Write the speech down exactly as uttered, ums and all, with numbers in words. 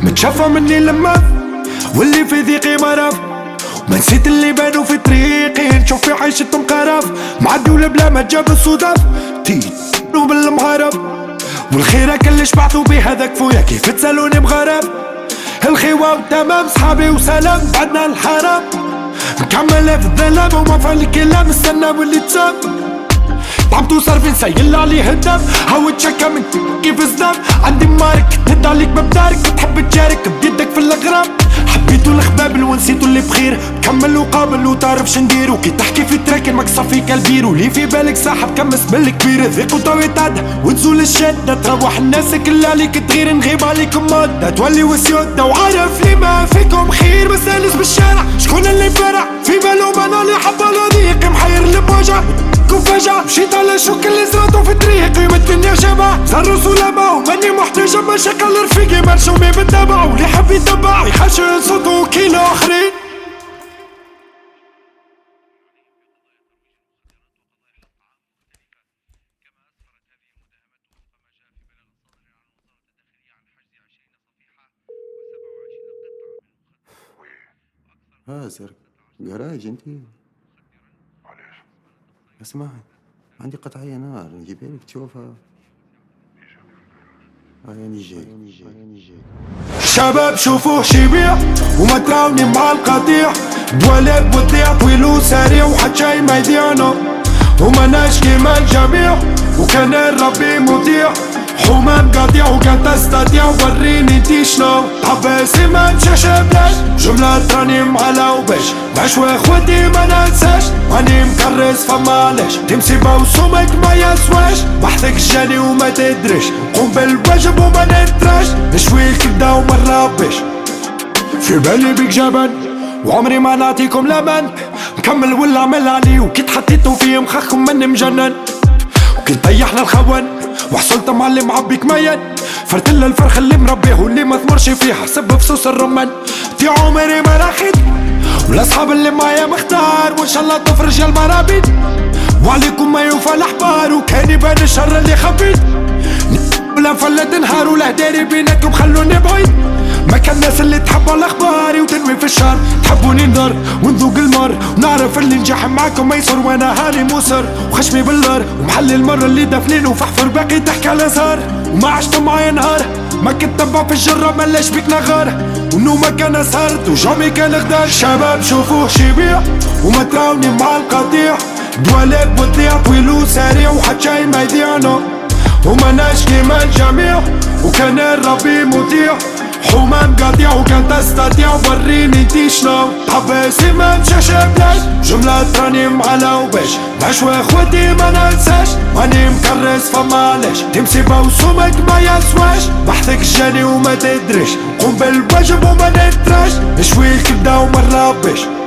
متشافى مني لما واللي في ذيقي مرف، ما نسيت اللي بانوا في طريقي نشوف في عيشتهم قرف، معدي ولا بلا ما جاب الصدف تيت بالمعرف، والخيرة كل شبعتو بيه هذاك فويا كيف تسالوني مغرب، الخيوة وتمام صحابي وسلام بعدنا الحرام، نكمل في الظلام وما فعل الكلام استنى واللي تساب، طعمتو صارفين سايل عليه الدم هاو تشكى من كيف الزدام، عندي مارك تهد عليك ببدارك تحب تشارك بيدك في الاغرام، حبيتو الخبابل ونسيتو اللي بخير، كمل وقابل وتعرف شندير، وكي تحكي في تراكن ماك صافي كالبير، ولي في بالك ساحب كمس بالكبير، ذيق وطاو يتعدى وتزول الشدة، تروح الناس كل عليك تغير نغيب عليكم مدة، تولي وسيودة وعارف لي ما فيكم خير، بسالس بالشارع شكون اللي فرع في بالو انا اللي حبالو ضيق محير اللي بوجع وفجأة مشيت على شوك اللي زرعتو في طريقي من الدنيا شبع صاروا سلامة وماني محتاجة مشاكل رفيقي مرشومي بالتبع، واللي حب يتبع يحشر صوتو كيلو آخرين. ها سير جراج انتي؟ معليش اسمع، عندي قطعية نار نجيبها لك تشوفها. هاني جاي هاني جاي. شباب شوفوه شيبيع وما تراوني مع القطيع، دوالب وضيع طويل وسريع وحد شي ما يضيعنا، وما نشكي ما الجميع وكان ربي مطيع، حمام قاطع وكان تستطيع وريني انتي شنو، حباسي ما مشاش بلاش جملة تراني معلا وباش بعش واخواتي ما ننساش، ماني مكرس فمالاش دي مصيبة وصومك ما يسواش، بحثك جاني وما تدريش نقوم بالواجب وما نتراش، نشوي الكبدة وما نربيش، في بالي بيك جبل وعمري ما نعطيكم لبن، نكمل ولا عمل علي وكي تحطيتو فيه مخخكم مني مجنن، وكي طيحنا الخون وحصلت معلم عبيك مين، فرتل الفرخ اللي مربيه واللي ما ثمرش فيه حسب فصوص الرمان، دي عمري ما راخد والاصحاب اللي معايا مختار، وان شاء الله تفرج المرابيد وعليكم ما يوفى الاحبار، وكان يبان الشر اللي خبيت ولا فلت نهار ولا داري بيناتكم خلوني بعيد، ما كان الناس اللي تحب على اخباري وتنوي في الشهر، تحبوني نضر ونذوق المر ونعرف اللي نجح معاكم ما يصر، وانا هاني موسر وخشمي بالنار ومحل المرة اللي دفنين وفحفر باقي تحكي على زهر، وما عشت معايا نهار ما كنت تبع في الجرة ملاش بيك نغار، ونوما كان سهرت وجامي كان غدار، شباب شوفوه شيبيع وما تراوني مع القطيع، دوالب وضيع طويل وسريع وحد شي ما يضيعنا، وما نشكي ما الجميع وكان ربي مطيع، حمام قاطع وكان تستطيع وريني انتي شنو، حباسي ما مشاش بلاش جملة تراني معلا وباش بعش واخواتي ما ننساش، ماني مكرس فمالاش دي مصيبة وصومك ما يسواش، بحثك جاني وما تدريش نقوم بالواجب وما نتراش، نشوي الكبدة وما نربيش.